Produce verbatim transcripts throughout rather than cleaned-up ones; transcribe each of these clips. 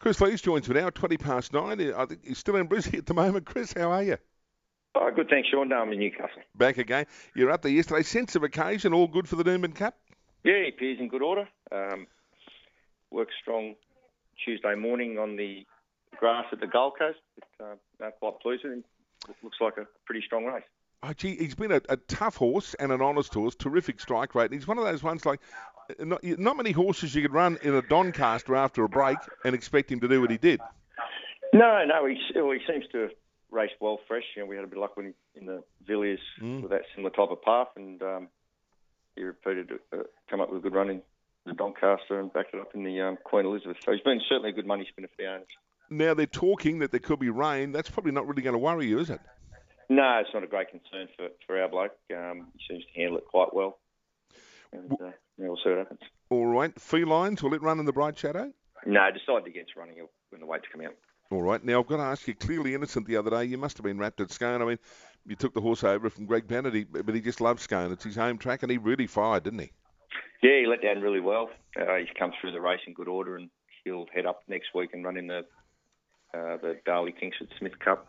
Chris Lees joins me now at twenty past nine. I think he's still in Brisbane at the moment. Chris, how are you? Oh, good, thanks, Sean. No, I'm in Newcastle. Back again. You were up there yesterday. Sense of occasion, all good for the Doomben Cup? Yeah, he appears in good order. Um, worked strong Tuesday morning on the grass at the Gold Coast. But, uh, no, quite pleased with him. It looks like a pretty strong race. Oh, gee, he's been a, a tough horse and an honest horse, terrific strike rate. And he's one of those ones like, not, not many horses you could run in a Doncaster after a break and expect him to do what he did. No, no, he, he seems to have raced well fresh. You know, we had a bit of luck when in the Villiers mm. with that similar type of path, and um, he repeated to uh, come up with a good run in the Doncaster and backed it up in the um, Queen Elizabeth. So he's been certainly a good money spinner for the owners. Now they're talking that there could be rain. That's probably not really going to worry you, is it? No, it's not a great concern for, for our bloke. Um, he seems to handle it quite well. And uh, yeah, we'll see what happens. All right. Felines, will it run in the bright shadow? No, decided against running it when the weights come out. All right. Now, I've got to ask you, Clearly Innocent the other day, you must have been wrapped at Scone. I mean, you took the horse over from Greg Bennett, but he just loves Scone. It's his home track, and he really fired, didn't he? Yeah, he let down really well. Uh, he's come through the race in good order, and he'll head up next week and run in the uh, the Darley Kingsford Smith Cup.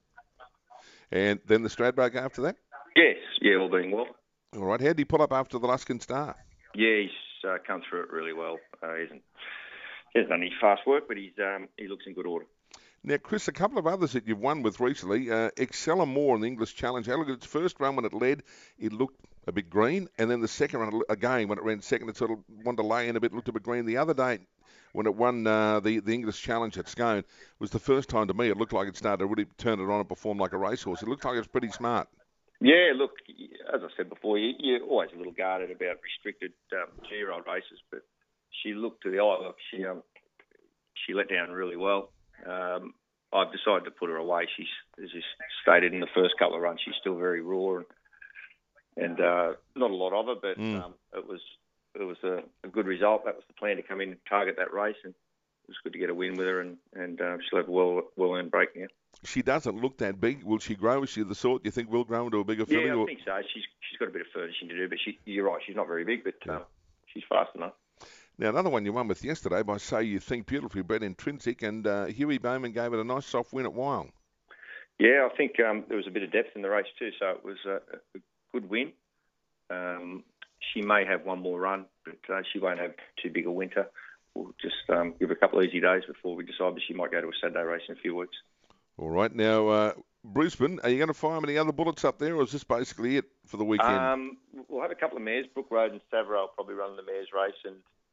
And then the Stradbroke after that? Yes, yeah, all being well. All right. How did he pull up after the Luskin Star? Yeah, he's uh, come through it really well. Uh, he hasn't, he hasn't done any fast work, but he's um, he looks in good order. Now, Chris, a couple of others that you've won with recently. Uh, Excella More in the English Challenge. How look at its first run when it led, it looked a bit green, and then the second run again when it ran second, it sort of wanted to lay in a bit, looked a bit green. The other day, when it won uh, the the English Challenge at Scone, was the first time to me it looked like it started to really turn it on and perform like a racehorse. It looked like it was pretty smart. Yeah, look, as I said before, you, you're always a little guarded about restricted um, two-year-old races, but she looked to the eye. Look, she um, she let down really well. Um, I've decided to put her away. She's, as you stated in the first couple of runs, she's still very raw and, and uh, not a lot of her, but mm. um, it was it was a, a good result. That was the plan, to come in and target that race, and it was good to get a win with her, and, and uh, she'll have a well, well-earned break now. She doesn't look that big. Will she grow? Is she the sort you think will grow into a bigger filly? Yeah, I or? think so. She's she's got a bit of furnishing to do, but she, you're right, she's not very big, but yeah. uh, she's fast enough. Now, another one you won with yesterday by Say You Think Beautifully Bred Intrinsic, and uh, Huey Bowman gave it a nice soft win at Wyong. Yeah, I think um, there was a bit of depth in the race too, so it was a, a good win. Um, she may have one more run, but uh, she won't have too big a winter. We'll just um, give her a couple of easy days before we decide that she might go to a Saturday race in a few weeks. All right. Now, uh, Brisbane, are you going to fire many other bullets up there, or is this basically it for the weekend? Um, we'll have a couple of mares. Brook Road and Savro will probably run the mares race, and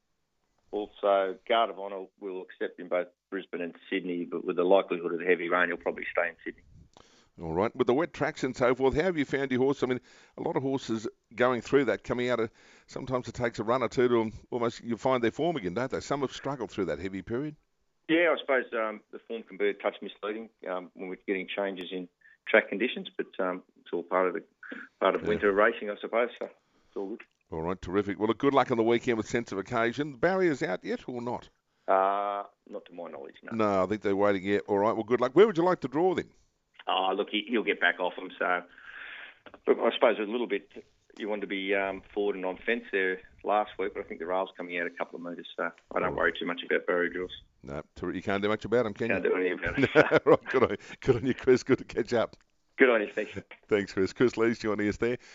also Guard of Honour will accept in both Brisbane and Sydney, but with the likelihood of the heavy rain, he'll probably stay in Sydney. All right. With the wet tracks and so forth, how have you found your horse? I mean, a lot of horses going through that, coming out of, sometimes it takes a run or two to almost, you find their form again, don't they? Some have struggled through that heavy period. Yeah, I suppose um, the form can be a touch misleading um, when we're getting changes in track conditions, but um, it's all part of the part of yeah. winter racing, I suppose. So it's all good. All right, terrific. Well, good luck on the weekend with Sense of Occasion. The barrier's out yet or not? Uh, not to my knowledge, no. No, I think they're waiting yet. All right, well, good luck. Where would you like to draw them? Oh, look, he, he'll get back off them. So, look, I suppose a little bit, you want to be um, forward and on fence there last week, but I think the rail's coming out a couple of metres, so I don't worry too much about barrier draws. No, you can't do much about them, can can't you? Can't do anything about it. Right, good on, good on you, Chris. Good to catch up. Good on you, thanks. Thanks, Chris. Chris Lees joining us there.